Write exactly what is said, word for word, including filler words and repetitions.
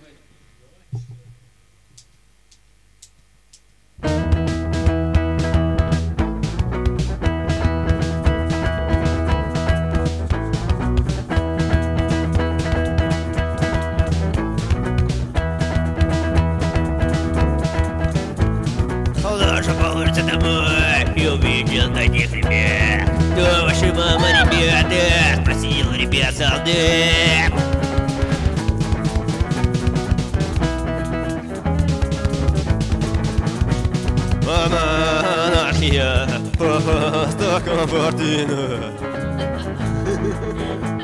Лучше по улице домой и увидел таких ребят. Кто ваши мама, ребята? Спросил у ребят солдат. Анархия, стакан партийная.